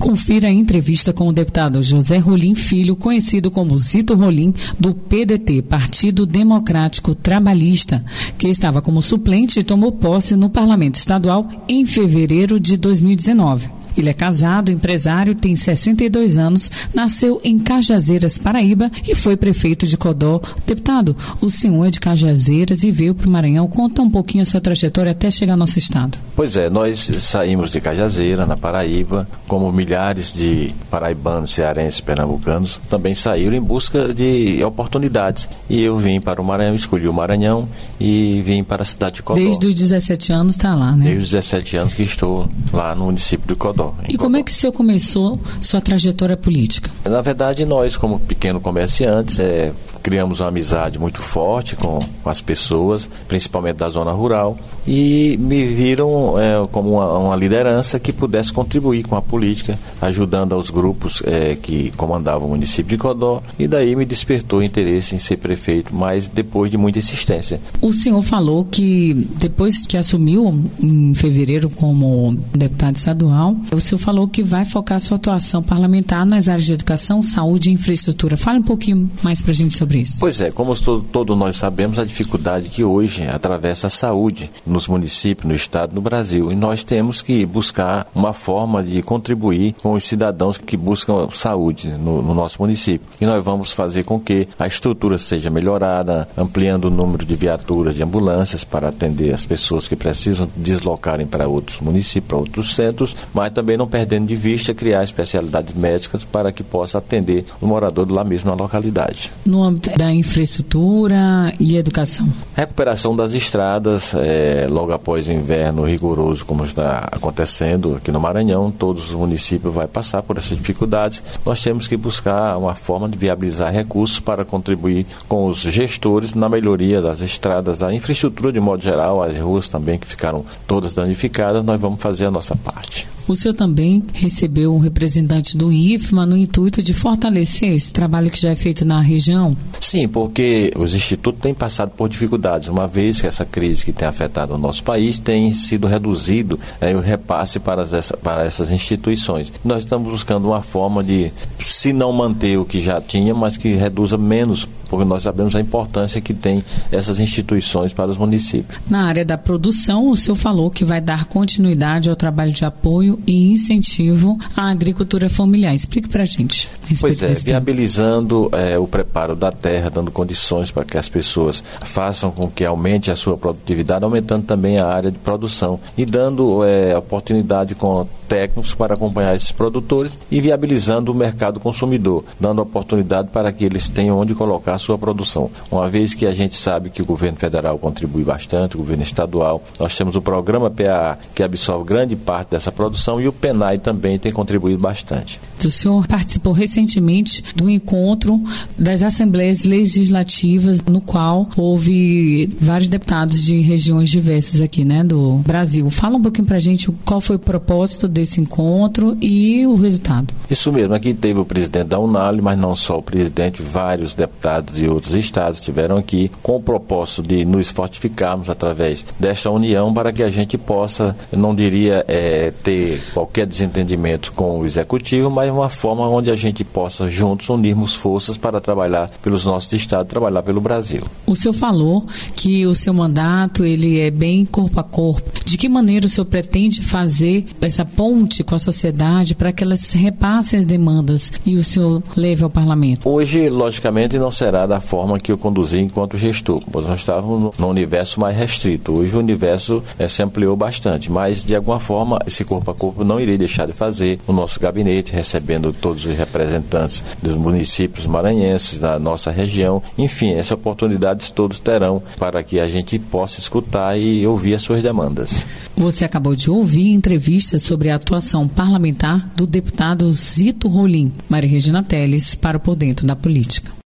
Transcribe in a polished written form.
Confira a entrevista com o deputado José Rolim Filho, conhecido como Zito Rolim, do PDT, Partido Democrático Trabalhista, que estava como suplente e tomou posse no Parlamento Estadual em fevereiro de 2019. Ele é casado, empresário, tem 62 anos, nasceu em Cajazeiras, Paraíba e foi prefeito de Codó. Deputado, o senhor é de Cajazeiras e veio para o Maranhão. Conta um pouquinho a sua trajetória até chegar ao nosso estado. Pois é, nós saímos de Cajazeira, na Paraíba, como milhares de paraibanos, cearenses, pernambucanos também saíram em busca de oportunidades. E eu vim para o Maranhão, escolhi o Maranhão e vim para a cidade de Codó. Desde os 17 anos está lá, né? Desde os 17 anos que estou lá no município de Codó. E como é que o senhor começou sua trajetória política? Na verdade, nós, como pequenos comerciantes, criamos uma amizade muito forte com as pessoas, principalmente da zona rural, e me viram como uma liderança que pudesse contribuir com a política, ajudando aos grupos que comandavam o município de Codó, e daí me despertou o interesse em ser prefeito, mas depois de muita insistência. O senhor falou que depois que assumiu em fevereiro como deputado estadual, o senhor falou que vai focar sua atuação parlamentar nas áreas de educação, saúde e infraestrutura. Fale um pouquinho mais para a gente sobre isso. Pois é, como todos nós sabemos, a dificuldade que hoje atravessa a saúde nos municípios, no estado, no Brasil. E nós temos que buscar uma forma de contribuir com os cidadãos que buscam saúde no nosso município. E nós vamos fazer com que a estrutura seja melhorada, ampliando o número de viaturas de ambulâncias para atender as pessoas que precisam deslocarem para outros municípios, para outros centros, mas também não perdendo de vista criar especialidades médicas para que possa atender o morador lá mesmo na localidade. No âmbito da infraestrutura e educação? Recuperação das estradas, logo após o inverno rigoroso como está acontecendo aqui no Maranhão, todos os municípios vão passar por essas dificuldades. Nós temos que buscar uma forma de viabilizar recursos para contribuir com os gestores na melhoria das estradas, a infraestrutura de modo geral, as ruas também que ficaram todas danificadas, nós vamos fazer a nossa parte. O senhor também recebeu um representante do IFMA no intuito de fortalecer esse trabalho que já é feito na região? Sim, porque os institutos têm passado por dificuldades, uma vez que essa crise que tem afetado o nosso país tem sido reduzido o repasse para essas instituições. Nós estamos buscando uma forma de, se não manter o que já tinha, mas que reduza menos, porque nós sabemos a importância que tem essas instituições para os municípios. Na área da produção, o senhor falou que vai dar continuidade ao trabalho de apoio e incentivo à agricultura familiar. Explique para a gente. Pois é, viabilizando o preparo da terra, dando condições para que as pessoas façam com que aumente a sua produtividade, aumentando também a área de produção e dando oportunidade com técnicos para acompanhar esses produtores e viabilizando o mercado consumidor, dando oportunidade para que eles tenham onde colocar a sua produção. Uma vez que a gente sabe que o governo federal contribui bastante, o governo estadual, nós temos o programa PAA que absorve grande parte dessa produção e o PENAI também tem contribuído bastante. O senhor participou recentemente do encontro das Assembleias Legislativas, no qual houve vários deputados de regiões diversas aqui, né, do Brasil. Fala um pouquinho pra gente qual foi o propósito desse encontro e o resultado. Isso mesmo, aqui teve o presidente da UNALI, mas não só o presidente, vários deputados de outros estados estiveram aqui com o propósito de nos fortificarmos através desta união para que a gente possa, não diria ter qualquer desentendimento com o executivo, mas uma forma onde a gente possa juntos unirmos forças para trabalhar pelos nossos estados, trabalhar pelo Brasil. O senhor falou que o seu mandato ele é bem corpo a corpo. De que maneira o senhor pretende fazer essa ponte com a sociedade para que elas repassem as demandas e o senhor leve ao parlamento? Hoje, logicamente, não será da forma que eu conduzi enquanto gestor, pois nós estávamos num universo mais restrito. Hoje o universo se ampliou bastante, mas de alguma forma esse corpo a corpo não irei deixar de fazer o nosso gabinete, recebendo todos os representantes dos municípios maranhenses, da nossa região. Enfim, essas oportunidades todos terão para que a gente possa escutar e ouvir as suas demandas. Você acabou de ouvir entrevista sobre a atuação parlamentar do deputado Zito Rolim. Maria Regina Teles, para o Por Dentro da Política.